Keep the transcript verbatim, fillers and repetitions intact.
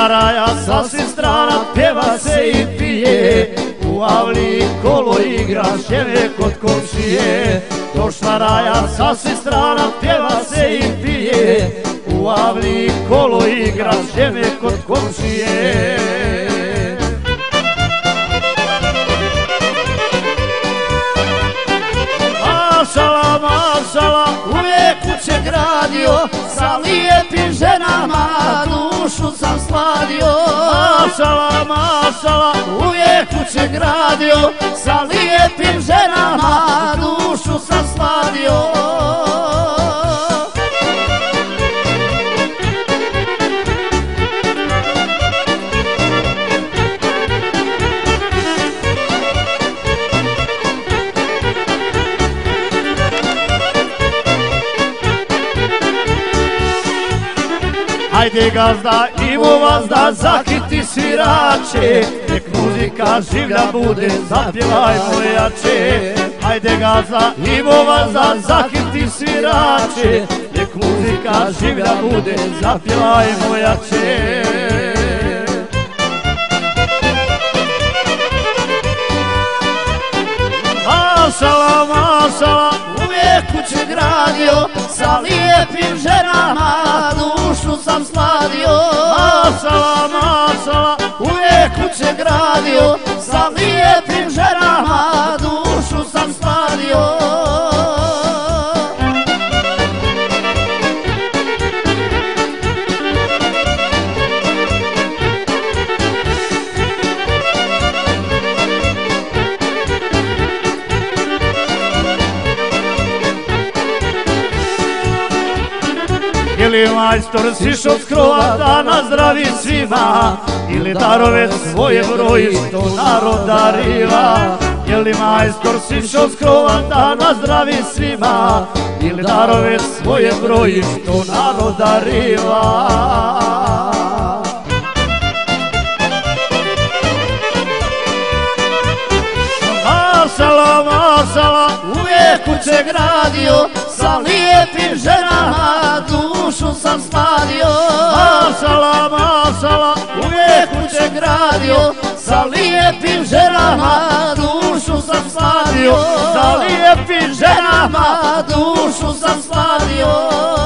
saraja sa svih strana pjeva se i pije, u avli kolo igra žene kod komšije. Došla raja sa svih strana pjeva se i pije, u avli kolo igra žene kod komšije. Mašala, mašala, uvijek kuće gradio, sa lijepim ženama dušu sam sladio. Mašala, mašala, uvijek kuće gradio, sa lijepim ženama dušu sam sladio. Ajde gazda, imo vazda, zakiti svirače, nek muzika življa bude, zapjevajmo jače. Ajde gazda, imo vazda, zakiti svirače, nek muzika življa bude, zapjevajmo jače. Mašala, mašala, uvijek kuće gradio, sa lijepim ženama dušu sam sladio. Mašala, mašala, uvijek kuće gradio, sa lijepim ženama dušu sam sladio. Ili majstor sišao s krova da nazdravi svima, ili darove svoje broji što narod dariva. Ili majstor sišao s krova da nazdravi svima, ili darove svoje broji što narod dariva. Mašala, mašala, uvijek kuće gradio, sa lijepim ženama dušu sam sladio. Mašala, mašala, uvijek kuće gradio, sa lijepim ženama dušu sam sladio. Sa lijepim ženama dušu sam sladio.